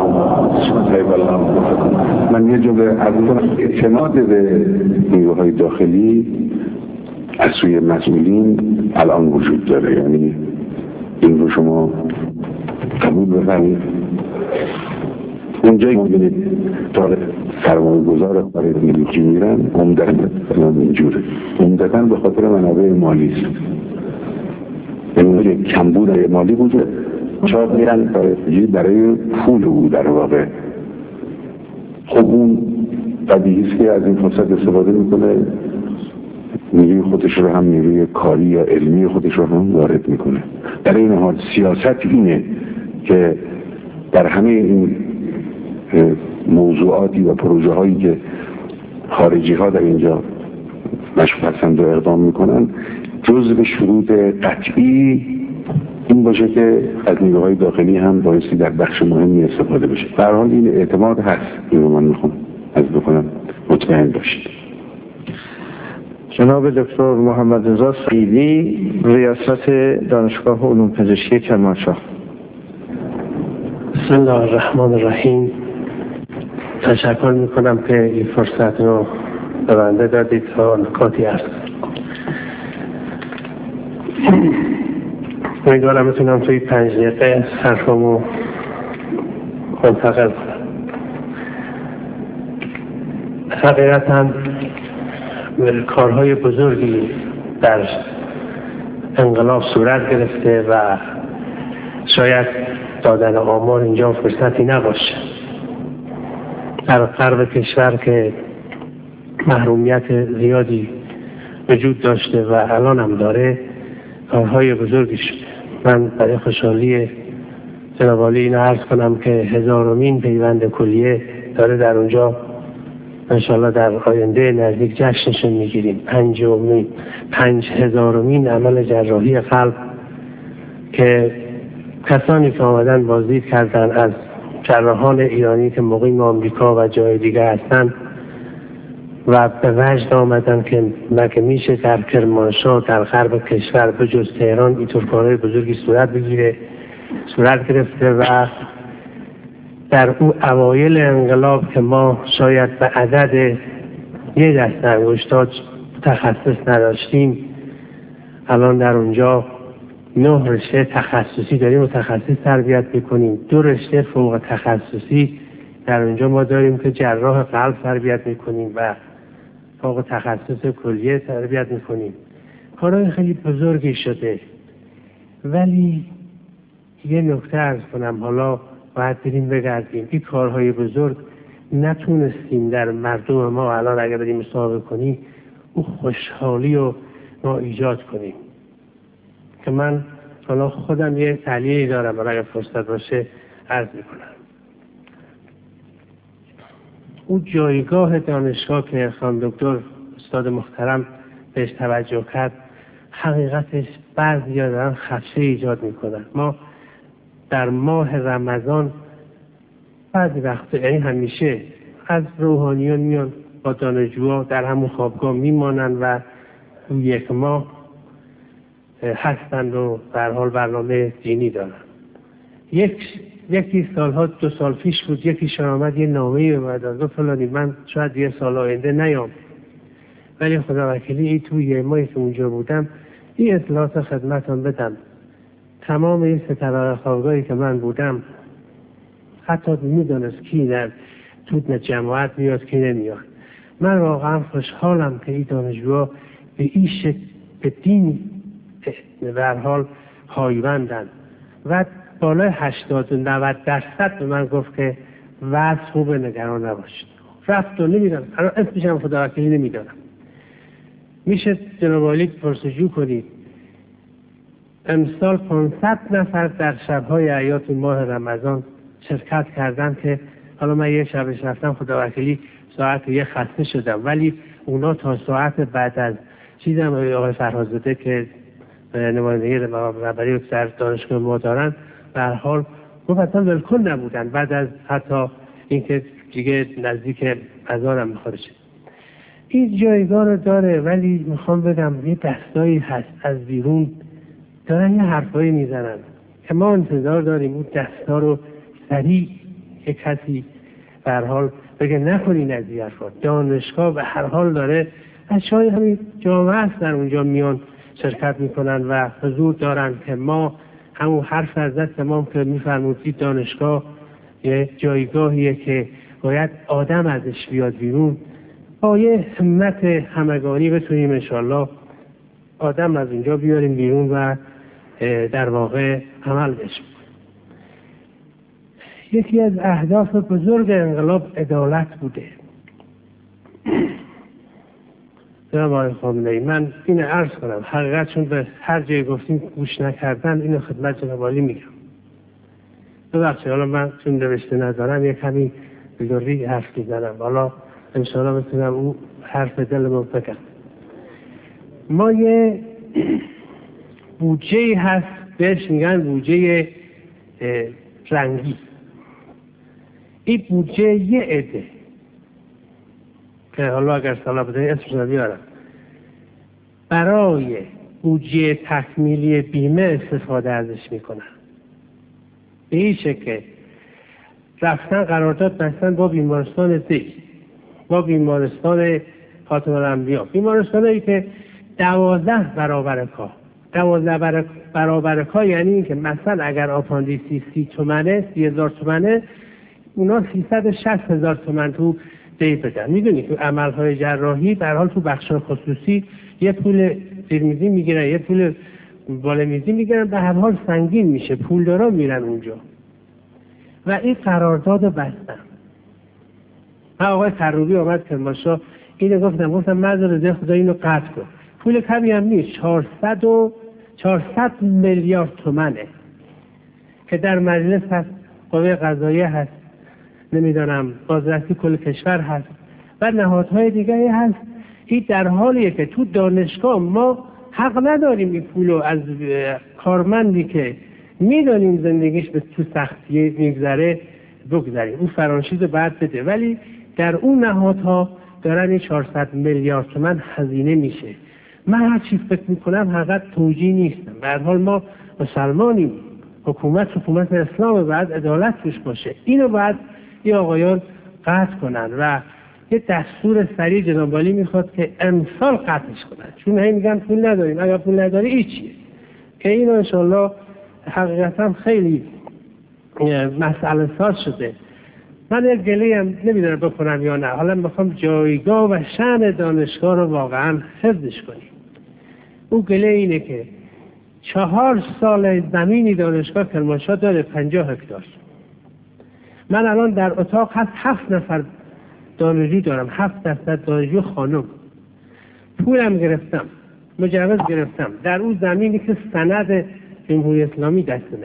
من یه جمله از اعتماد به نیروهای داخلی از سوی مسئولین الان وجود داره، یعنی این رو شما قبول بفرمایید. اونجایی که می‌بینید طالب سرمایه‌گذار خارجی میلیونی میرن عمدتاً اینجوره، عمدتاً به خاطر منابع مالی است. یعنی کمبود مالی بوده، شاید میرن خارجی برای پول او در واقع. خب اون طبیعی است که از این فرصت استفاده میکنه، نیروی خودش رو هم نیروی کاری یا علمی خودش رو هم وارد میکنه. در این حال سیاست اینه که در همه این موضوعاتی و پروژه هایی که خارجی ها در اینجا مشغول هستند و اقدام میکنن، جزء شروط قطعی این باشه که از نیروهای داخلی هم بایستی در بخش مهمی استفاده بشه. به هر حال این اعتماد هست، این رو من میخوام از بکنم مطمئن باشید. جناب دکتر محمد رضا سعیدی، ریاست دانشگاه علوم پزشکی کرمانشاه. بسم الله الرحمن الرحیم. تشکر میکنم که این فرصت رو به بنده دادید تا نکاتی عرض کنم. امیدوارم بتونم توی 5 دقیقه حرفمو منتقل کنم. حقیقتاً کارهای بزرگی در انقلاب صورت گرفته و شاید دادن آمار اینجا فرصتی نباشه. در غرب کشور که محرومیت زیادی وجود داشته و الان هم داره، کارهای بزرگی شده. من برای خوشحالی جناب عالی اینو عرض کنم که 1000مین پیوند کلیه داره در اونجا انشاءالله در آینده نزدیک جشنشون میگیریم. 5000مین عمل جراحی قلب که کسانی که آمدن بازدید کردن از جراحان ایرانی که مقیم آمریکا و جای دیگه هستن و به وجد آمدن که مگه میشه در کرمانشاه در غرب کشور به جز تهران اینطور کارهای بزرگی صورت گرفته. و در اون اوایل انقلاب که ما شاید به عدد یه دست انگشتات تخصص نداشتیم، الان در اونجا 9 رشته تخصصی داریم و تخصص تربیت میکنیم. 2 رشته فوق تخصصی در اونجا ما داریم که جراح قلب تربیت میکنیم و فوق تخصص کلیه تربیت میکنیم. کارهای خیلی بزرگی شده، ولی یه نکته عرض کنم، حالا باید بریم بگردیم. این کارهای بزرگ نتونستیم در مردم ما الان اگر بریم مصاحبه کنیم او خوشحالی رو ما ایجاد کنیم. که من حالا خودم یه تحلیلی دارم، ولی اگر فرصت باشه عرض میکنم. اون جایگاه دانشگاه که خانم دکتر استاد محترم بهش توجه کرد، حقیقتش بعضی‌ها دارن خدشه ایجاد میکنن. ما در ماه رمضان بعضی وقت، یعنی همیشه، از روحانیون میان با دانشجوها در همون خوابگاه میمانن و یک ماه هستند و در حال برنامه دینی دارن. یکی سالها 2 سال پیش بود، یکیشون آمد یه نامه‌ای اومد از فلانی من شاید یه سال آینده نیام، ولی خدا وکیلی این توی یه ماهی که اونجا بودم این اطلاعات خدمتان بدم. تمام این 3 طبقه خوابگاهی که من بودم حتی میدونست کی در تو جماعت میاد کی نمیاد. من واقعا خوشحالم که این دانشجوها به این شکل به دین به هر حال پایبندن و بالای 80-90% به من گفت که وضع خوبه، نگران نباشید. رفت و نمیدونم، الان اسمش هم خدا وکیلی نمیدونم. میشه جناب عالی پرسجو کنید. امسال 500 نفر در شب‌های اعیاد ماه رمضان شرکت کردن که حالا من یه شبش رفتم خدا وکیلی ساعت 1 خسته شدم، ولی اونا تا ساعت بعد از چیزم آقای فرهادزاده که نمایندگی رهبری در دانشگاه ما دارن به هر حال گفت اصلا ولکن نبودن بعد از حتی اینکه دیگه نزدیک اذانم میخوره شد. این جایگاه رو داره، ولی میخوام بگم یه دستایی هست از بیرون دارن یه حرفایی میزنن که ما انتظار داریم اون دستا رو سریع یک کسی به هر حال بگه نکنین از این حرفا. دانشگاه به هر حال داره بچه‌های همین جامعه هست در اونجا میان شرکت میکنن و حضور دارن که ما همون حرف از دست ما که میفرمودید دانشگاه یه جایگاهیه که باید آدم ازش بیاد بیرون، با یه همت همگانی بتونیم انشالله آدم از اونجا بیاریم بیرون و در واقع عمل بشه. یکی از اهداف بزرگ انقلاب عدالت بوده. جناب آقای خامنه‌ای، من اینو عرض کنم، حقیقت چون به هر جای گفتیم گوش نکردن، اینو خدمت جناب عالی میگم. ببخشید حالا من چون نوشته ندارم یک کمی لوری حرف میزنم، حالا انشاءالله بتونم اون حرف دلمو بگم. ما یه بودجه هست بهش میگن بودجه رنگی. این بودجه یه عده که حالا اگر صلاح بدهی اسمش رو بیارم، برای بودجه تکمیلی بیمه استفاده ازش میکنن. به این شکل رفتن قرارداد بستن با بیمارستان دی، با بیمارستان خاتم الانبیا، بیمارستانی که 12 برابر کار، یعنی این که مثلا اگر آپاندیسی 30 تومنه 30,000 تومنه، اونا 360,000 تومن تو دی بدن. میدونی که عملهای جراحی به هر حال تو بخش خصوصی یه پول زیرمیزی میگیرن، یه پول بالمیزی میگیرن، به هر حال سنگین میشه، پولدارا میرن اونجا و این قرارداد بستن. آقای کروبی آمد کرمانشاه اینو گفتم مزرعه خدا اینو قطع کن. پول کمی هم نیست، 400 میلیارد تومنه که در مجلس هست، قوه قضاییه هست، نمیدونم بازرسی کل کشور هست و نهادهای دیگه هست. این در حالیه که تو دانشگاه ما حق نداریم این پولو از کارمندی که میدونیم زندگیش به تو سختی میگذره بگذاریم، اون فرانشیز بعد بده، ولی در اون نهادها دارن این 400 میلیارد تومان هزینه میشه. من هر چی فکر میکنم حقیقت توجیه نیستم. به هر حال ما مسلمانیم، حکومت اسلام، بعد عدالت توش باشه. اینو بعد این آقایان قطع کنن و یه دستور سریع جناب عالی میخواد که امسال قطعش کنن، چون هی میگن پول نداریم. اگر پول نداری هیچیه که اینو انشالله حقیقتا خیلی مسئله ساز شده. من یک گله هم نمیدونم بکنم یا نه، حالا میخوام جایگاه و شأن دانشگاه رو واقعا حفظش کنیم. اون گله اینه که 4 سال زمینی دانشگاه کرمانشاه داره 50 هکتار. من الان در اتاق هست 7 نفر دانشجو دارم، 7% دانشجو خانم. پولم گرفتم، مجوز گرفتم در اون زمینی که سند جمهوری اسلامی دستمه.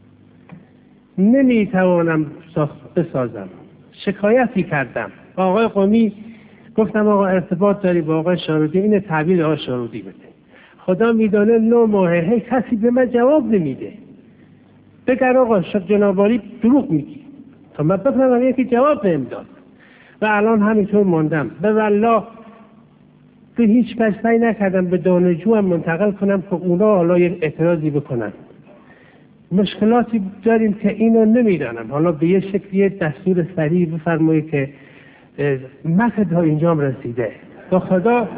نمیتوانم بسازم. شکایتی کردم با آقای قمی، گفتم آقا ارتباط داری با آقای شارودی، این تحویل آقای شارودی بده. خدا میدانه 9 ماهه کسی به من جواب نمیده. بگر آقا جناب عالی دروغ میگی، تا من بفهمم یکی جواب نمیداد و الان همینطور موندم. به والله به هیچ کس سعی نکردم به دانشجو هم منتقل کنم که اونا حالا یک اعتراضی بکنن. مشکلاتی داریم که اینو نمیدانم، حالا به یه شکلی دستور سریع بفرمایید که متن تا اینجام رسیده. با خدا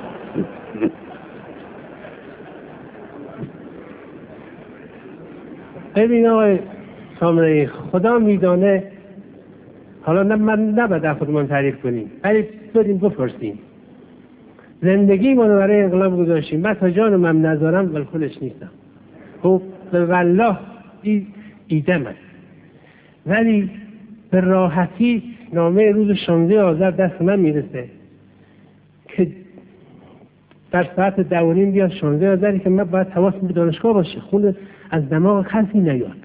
ببین آقای خامنه‌ای، خدا میدانه، حالا نه من نباید خودمون تعریف کنیم، ولی بریم بپرسیم. زندگی ما رو برای انقلاب گذاشتیم، من تا جانم هم نذارم ولکلش نیستم. خب به والله ایده من، ولی به راحتی نامه روز 16 آذر دست من میرسه که در ساعت 10:30 بیاد 16 آذری که من باید حواسم به دانشگاه باشه، خون از دماغ کسی نیاد.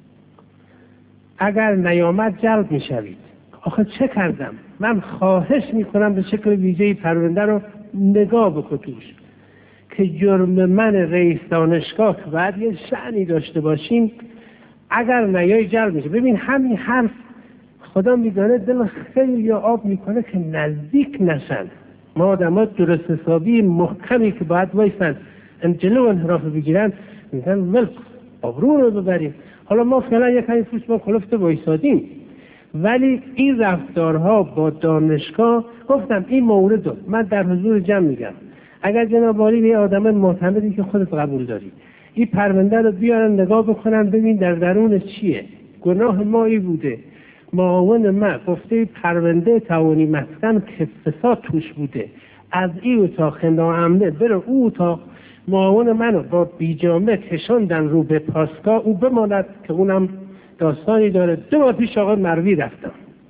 اگر نیامد جلب میشوید. آخه چه کردم؟ من خواهش میکنم به شکل ویژه‌ای پرونده رو نگاه بکنید که جرم من رئیس دانشگاه که باید یه شأنی داشته باشیم اگر نیای جلب میشه. ببین همین حرف خدا میدانه دل خیلی آب میکنه که نزدیک نشن. ما آدم‌ها درست حسابی محکمی که باید وایسن جلو انحراف بگیرن، میگن ول آبرو رو ببریم. حالا ما فعلا یک کمی پوست ما کلفت وایسادیم، ولی این رفتارها با دانشگاه، گفتم این مورد من در حضور جمع میگم، اگر جناب عالی یه آدم معتمدی که خودت قبول داری این پرونده رو بیارن نگاه بکنن ببین در درون چیه. گناه ما ای بوده، معاون من گفته پرونده تعاونی مسکن که فساد توش بوده، از این اتاق ناامنه بره او اتاق، معاون منو با بیجامه کشاندن رو به پاسگاه، او بماند که اونم داستانی داره. 2 ماه پیش آقای مروی رفتم،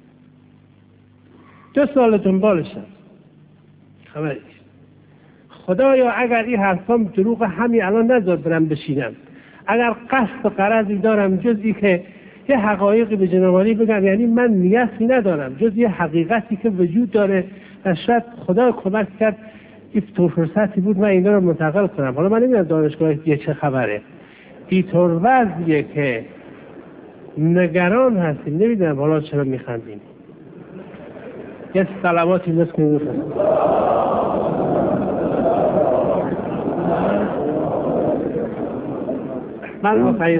2 سال دنبالشم، خبری خدایا اگر این حرفام دروغ همین الان نذار برم بشینم، اگر قصد و غرضی دارم جز این که یه حقایقی به جناب عالی بگم، یعنی من نیتی ندارم جز یه حقیقتی که وجود داره و شاید خدا کمک کرد این فرصتی بود من اینا رو منتقل کنم. حالا من نمیدونم دانشگاه یه چه خبره، اینطور وضعیه که نگران هستیم، نمیدونم حالا چرا میخندیم. یه سلاماتی مثل میفرستم. من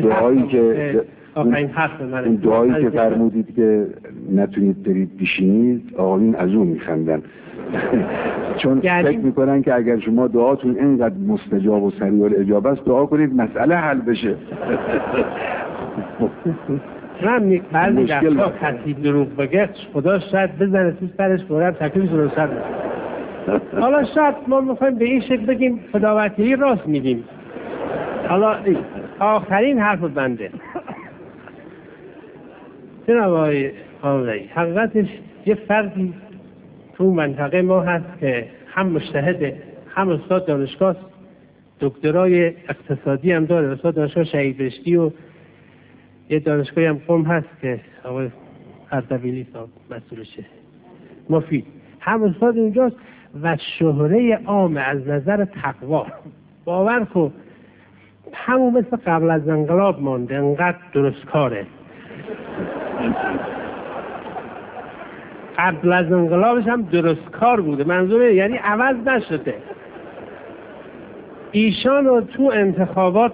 آخرین حرف من اون دعایی که فرمودید که نتونید برید بشینید، آقایون از اون میخندن. چون فکر میکنن که اگر شما دعاتون اینقدر مستجاب و سریع الاجابه است، دعا کنید مسئله حل بشه. من بعضی وقتا کسی دروغ بگه خدا شاید بزنه تو سرش برم تکلیفش رو سر. حالا شاید ما میخوایم به این شکل بگیم خداوندی راست میگیم. حالا آخرین حرف بنده جناب آقای قاضی، حقیقتش یه فردی تو منطقه ما هست که هم مجتهده، هم استاد دانشگاه، دکترای اقتصادی هم داره، استاد دانشگاه شهید بهشتی، و یه دانشگاهی هم قم هست که آقای اردبیلی صاحب مسئولشه، مفید، هم استاد اونجاست و شهره عام از نظر تقوا. باور کن همون مثل قبل از انقلاب مانده، انقدر درست کاره. قبل از انقلابش هم درست کار بوده، منظوره یعنی عوض نشده. ایشان رو تو انتخابات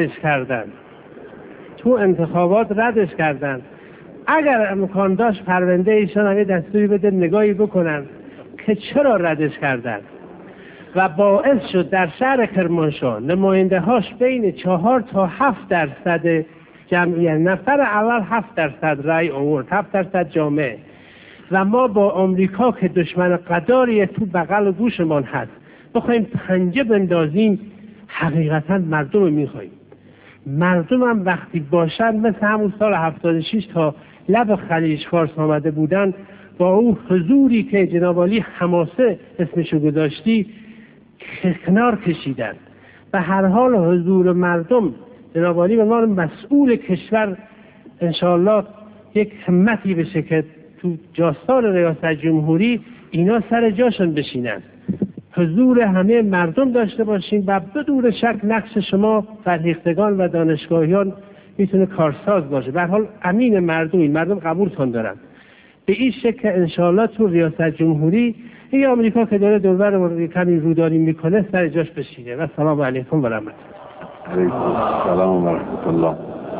ردش کردن. اگر امکان داشت پرونده ایشان هم یه دستوری بده نگاهی بکنن که چرا ردش کردن، و باعث شد در شهر کرمانشاه نماینده هاش بین 4 تا 7% جمعیت، نفر اول 7% رأی آورد، 7% جامعه، و ما با آمریکا که دشمن قداری تو بغل و گوشمان هست بخوایم پنجه بندازیم، حقیقتا مردم رو میخوایم. مردم هم وقتی باشن مثل همون سال 76 تا لب خلیج فارس آمده بودن، با اون حضوری که جناب عالی حماسه اسمشو گذاشتی کنار کشیدن. و هر حال حضور مردم، جناب عالی به عنوان مسئول کشور انشاءالله یک همتی بشه که تو جاستان ریاست جمهوری اینا سر جاشون بشینن، حضور همه مردم داشته باشیم و بدون شک نقش شما فرهیختگان و دانشگاهیان میتونه کارساز باشه. به هر حال امین مردم قبولتون دارن. به این شکل انشاءالله تو ریاست جمهوری این آمریکا که داره دوربر کمی روداری میکنه سر جاش بشینه. و سلام علیکم و رحمت الله. علیکم السلام و رحمت الله.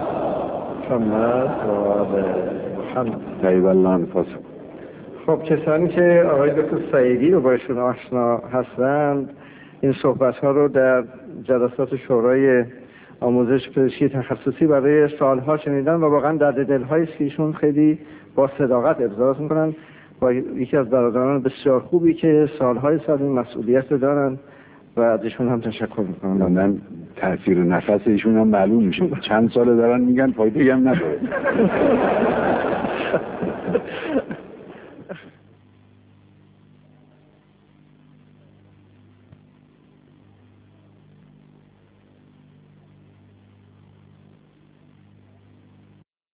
خب کسانی که آقای دکتر سعیدی رو باشون آشنا هستند، این صحبت ها رو در جلسات شورای آموزش پزشکی تخصصی برای سالها شنیدن و واقعا درد دل‌های ایشون خیلی با صداقت ابراز میکنن. با یکی از برادران بسیار خوبی که سالهای سال این مسئولیت رو دارن و ازشون هم تشکر میکنم. من تاثیر نفس ایشون هم معلوم میشه، چند سال دارن میگن فایده هم نداره.